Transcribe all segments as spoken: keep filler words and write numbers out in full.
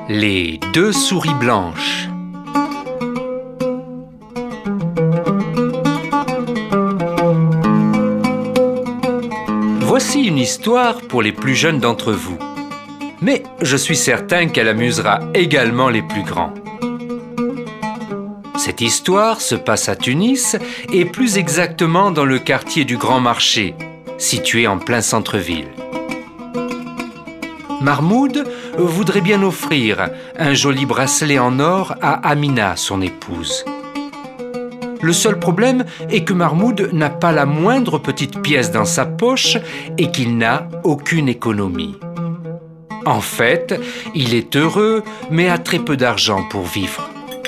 Les deux souris blanches. Voici une histoire pour les plus jeunes d'entre vous. Mais je suis certain qu'elle amusera également les plus grands. Cette histoire se passe à Tunis et plus exactement dans le quartier du Grand Marché, situé en plein centre-ville. Mahmoud voudrait bien offrir un joli bracelet en or à Amina, son épouse. Le seul problème est que Mahmoud n'a pas la moindre petite pièce dans sa poche et qu'il n'a aucune économie. En fait, il est heureux, mais a très peu d'argent pour vivre.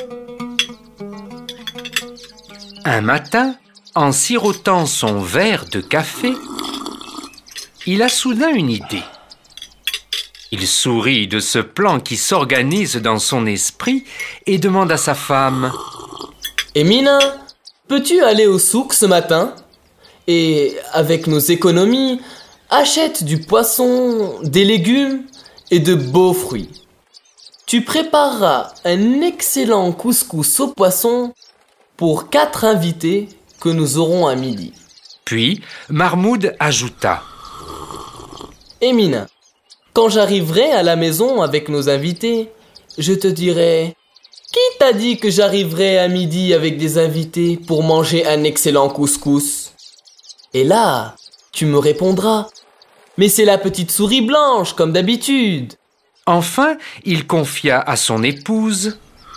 Un matin, en sirotant son verre de café, il a soudain une idée. Il sourit de ce plan qui s'organise dans son esprit et demande à sa femme « Emina, peux-tu aller au souk ce matin? Et avec nos économies, achète du poisson, des légumes et de beaux fruits. Tu prépareras un excellent couscous au poisson pour quatre invités que nous aurons à midi. » Puis, Mahmoud ajouta « Emina, quand j'arriverai à la maison avec nos invités, je te dirai « Qui t'a dit que j'arriverai à midi avec des invités pour manger un excellent couscous ?» Et là, tu me répondras « Mais c'est la petite souris blanche, comme d'habitude !» Enfin, il confia à son épouse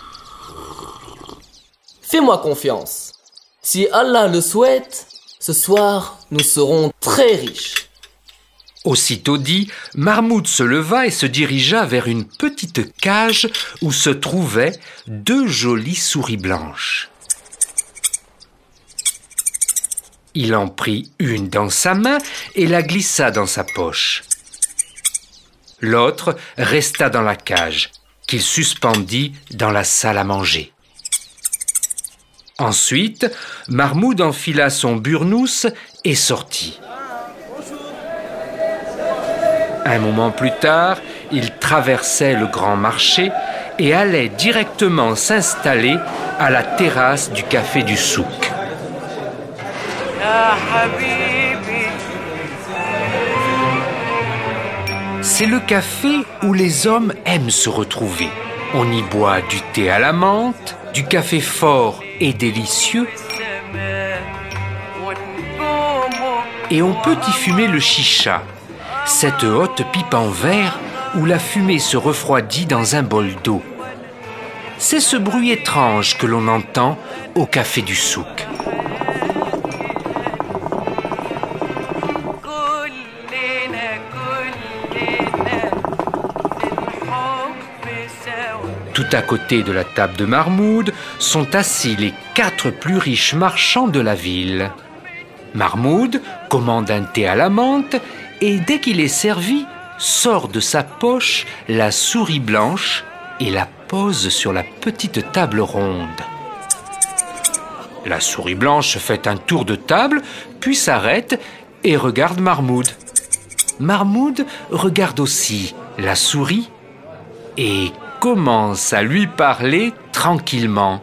« Fais-moi confiance. Si Allah le souhaite, ce soir, nous serons très riches. » Aussitôt dit, Mahmoud se leva et se dirigea vers une petite cage où se trouvaient deux jolies souris blanches. Il en prit une dans sa main et la glissa dans sa poche. L'autre resta dans la cage, qu'il suspendit dans la salle à manger. Ensuite, Mahmoud enfila son burnous et sortit. Un moment plus tard, il traversait le Grand Marché et allait directement s'installer à la terrasse du café du souk. C'est le café où les hommes aiment se retrouver. On y boit du thé à la menthe, du café fort et délicieux, et on peut y fumer le chicha, cette haute pipe en verre où la fumée se refroidit dans un bol d'eau. C'est ce bruit étrange que l'on entend au café du souk. Tout à côté de la table de Mahmoud sont assis les quatre plus riches marchands de la ville. Mahmoud commande un thé à la menthe et dès qu'il est servi, sort de sa poche la souris blanche et la pose sur la petite table ronde. La souris blanche fait un tour de table, puis s'arrête et regarde Mahmoud. Mahmoud regarde aussi la souris et commence à lui parler tranquillement.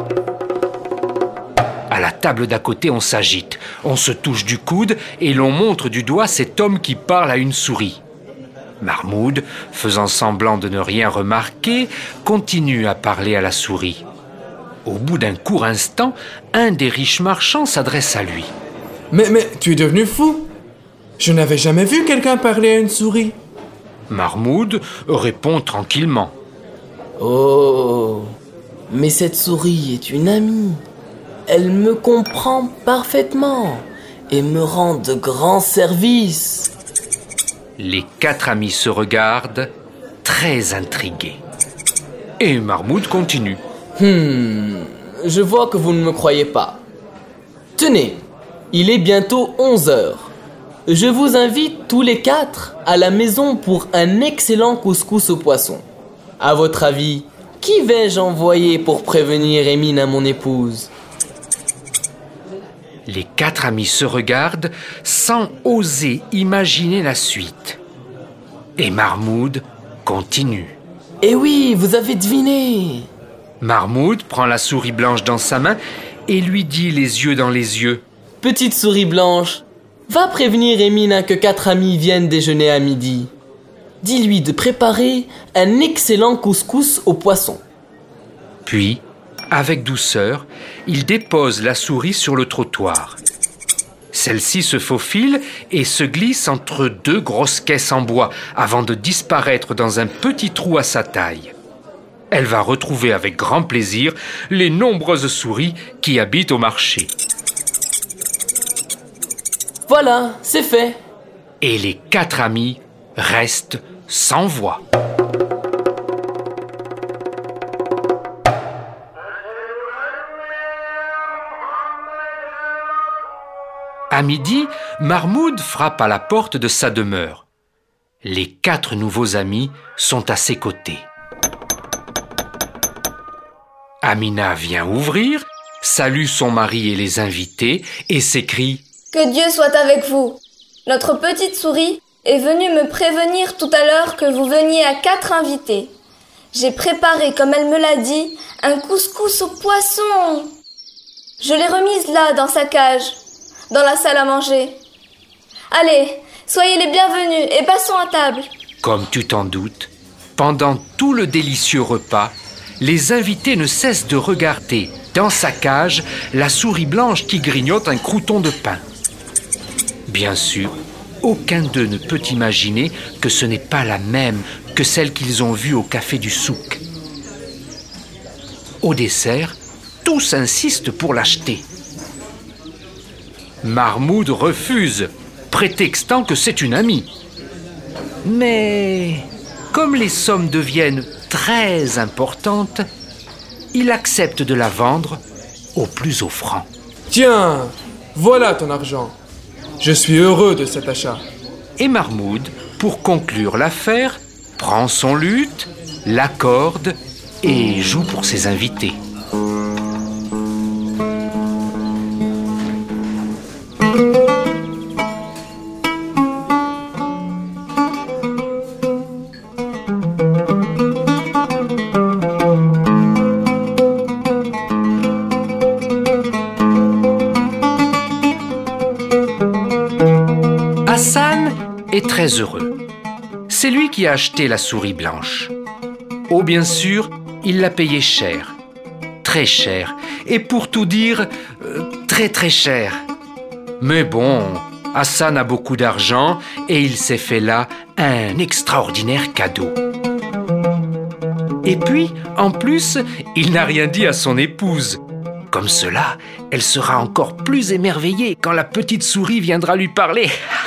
À la table d'à côté, on s'agite, on se touche du coude et l'on montre du doigt cet homme qui parle à une souris. Mahmoud, faisant semblant de ne rien remarquer, continue à parler à la souris. Au bout d'un court instant, un des riches marchands s'adresse à lui. Mais, mais, tu es devenu fou? Je n'avais jamais vu quelqu'un parler à une souris. Mahmoud répond tranquillement. Oh, mais cette souris est une amie. Elle me comprend parfaitement et me rend de grands services. Les quatre amis se regardent, très intrigués. Et Mahmoud continue. Hmm, je vois que vous ne me croyez pas. Tenez, il est bientôt onze heures. Je vous invite tous les quatre à la maison pour un excellent couscous au poisson. À votre avis, qui vais-je envoyer pour prévenir Emina, mon épouse ? Les quatre amis se regardent sans oser imaginer la suite. Et Mahmoud continue. Eh oui, vous avez deviné. Marmoud prend la souris blanche dans sa main et lui dit les yeux dans les yeux. Petite souris blanche, va prévenir Emina que quatre amis viennent déjeuner à midi. Dis-lui de préparer un excellent couscous au poisson. Puis, avec douceur, il dépose la souris sur le trottoir. Celle-ci se faufile et se glisse entre deux grosses caisses en bois avant de disparaître dans un petit trou à sa taille. Elle va retrouver avec grand plaisir les nombreuses souris qui habitent au marché. Voilà, c'est fait. Et les quatre amis restent sans voix. À midi, Marmoud frappe à la porte de sa demeure. Les quatre nouveaux amis sont à ses côtés. Amina vient ouvrir, salue son mari et les invités et s'écrie « Que Dieu soit avec vous. Notre petite souris est venue me prévenir tout à l'heure que vous veniez à quatre invités. J'ai préparé, comme elle me l'a dit, un couscous au poisson. Je l'ai remise là, dans sa cage, dans la salle à manger. Allez, soyez les bienvenus et passons à table. » Comme tu t'en doutes, pendant tout le délicieux repas, les invités ne cessent de regarder, dans sa cage, la souris blanche qui grignote un crouton de pain. Bien sûr, aucun d'eux ne peut imaginer que ce n'est pas la même que celle qu'ils ont vue au café du souk. Au dessert, tous insistent pour l'acheter. Marmoud refuse, prétextant que c'est une amie. Mais comme les sommes deviennent très importante, il accepte de la vendre au plus offrant. Tiens, voilà ton argent. Je suis heureux de cet achat. Et Marmoud, pour conclure l'affaire, prend son luth, l'accorde et joue pour ses invités. Hassan est très heureux. C'est lui qui a acheté la souris blanche. Oh, bien sûr, il l'a payée cher. Très cher. Et pour tout dire, euh, très très cher. Mais bon, Hassan a beaucoup d'argent et il s'est fait là un extraordinaire cadeau. Et puis, en plus, il n'a rien dit à son épouse. Comme cela, elle sera encore plus émerveillée quand la petite souris viendra lui parler.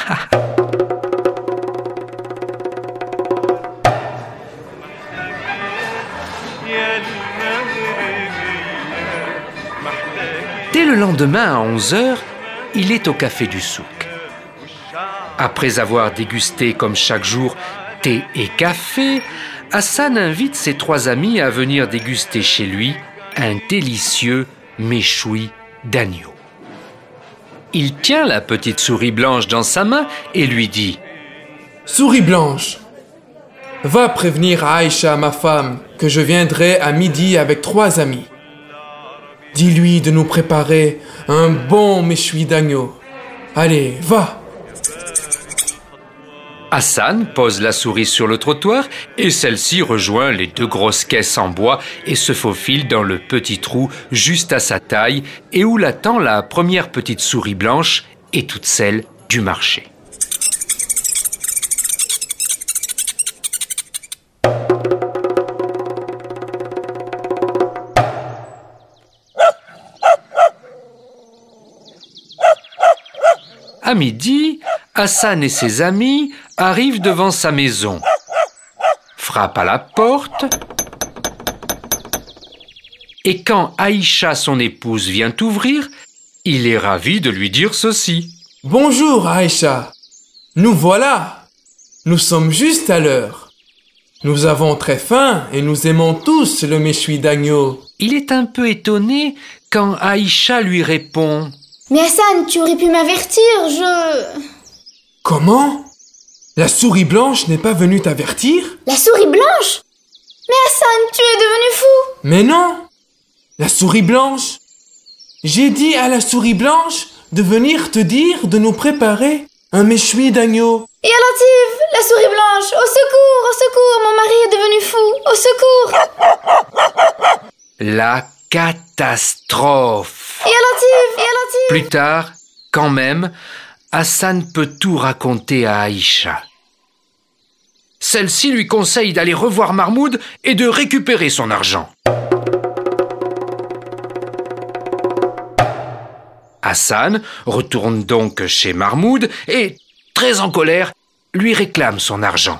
Dès le lendemain à onze heures, il est au café du souk. Après avoir dégusté comme chaque jour thé et café, Hassan invite ses trois amis à venir déguster chez lui un délicieux méchoui d'agneau. Il tient la petite souris blanche dans sa main et lui dit « Souris blanche, va prévenir à Aïcha, ma femme, que je viendrai à midi avec trois amis. Dis-lui de nous préparer un bon méchoui d'agneau. Allez, va !» Hassan pose la souris sur le trottoir et celle-ci rejoint les deux grosses caisses en bois et se faufile dans le petit trou juste à sa taille et où l'attend la première petite souris blanche et toutes celles du marché. À midi, Hassan et ses amis arrivent devant sa maison, frappent à la porte, et quand Aïcha, son épouse, vient ouvrir, il est ravi de lui dire ceci. « Bonjour Aïcha, nous voilà. Nous sommes juste à l'heure. Nous avons très faim et nous aimons tous le méchoui d'agneau. » Il est un peu étonné quand Aïcha lui répond « Mais Hassan, tu aurais pu m'avertir, je... » Comment ? La souris blanche n'est pas venue t'avertir ? La souris blanche ? Mais Hassan, tu es devenu fou! Mais non! La souris blanche! J'ai dit à la souris blanche de venir te dire de nous préparer un méchoui d'agneau. Ya Latif, la souris blanche, au secours, au secours, mon mari est devenu fou, au secours! La catastrophe. Ya Latif, Ya Latif! Plus tard, quand même, Hassan peut tout raconter à Aïcha. Celle-ci lui conseille d'aller revoir Mahmoud et de récupérer son argent. Hassan retourne donc chez Mahmoud et, très en colère, lui réclame son argent.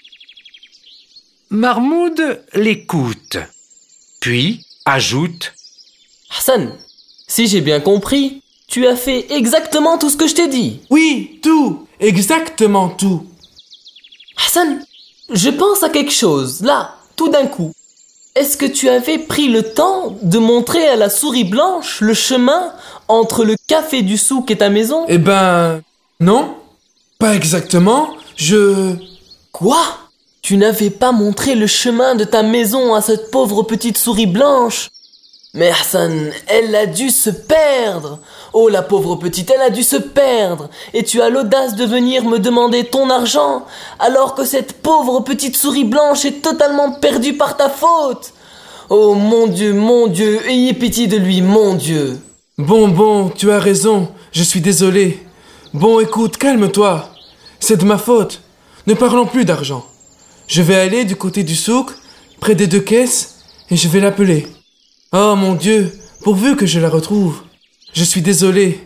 Mahmoud l'écoute, puis ajoute « Hassan, si j'ai bien compris, tu as fait exactement tout ce que je t'ai dit. » Oui, tout, exactement tout. Hassan, je pense à quelque chose, là, tout d'un coup. Est-ce que tu avais pris le temps de montrer à la souris blanche le chemin entre le café du souk et ta maison? Eh ben, non, pas exactement, je... Quoi? Tu n'avais pas montré le chemin de ta maison à cette pauvre petite souris blanche? Mais Hassan, elle a dû se perdre. Oh, la pauvre petite, elle a dû se perdre. Et tu as l'audace de venir me demander ton argent, alors que cette pauvre petite souris blanche est totalement perdue par ta faute. Oh mon Dieu, mon Dieu, ayez pitié de lui, mon Dieu. Bon, bon, tu as raison, je suis désolé. Bon, écoute, calme-toi. C'est de ma faute. Ne parlons plus d'argent. Je vais aller du côté du souk, près des deux caisses, et je vais l'appeler. Oh mon Dieu, pourvu que je la retrouve. Je suis désolé.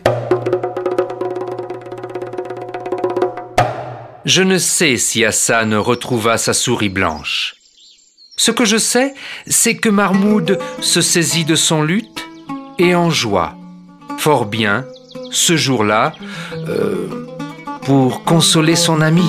Je ne sais si Hassan retrouva sa souris blanche. Ce que je sais, c'est que Mahmoud se saisit de son luth et en joua, fort bien, ce jour-là, euh, pour consoler son ami.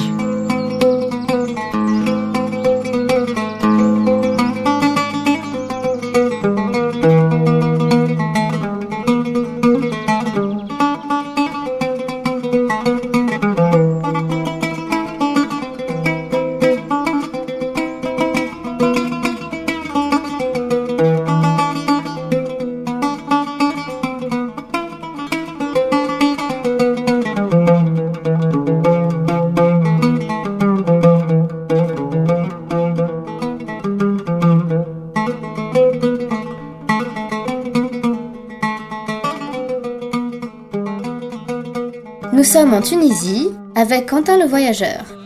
Nous sommes en Tunisie avec Quentin le voyageur.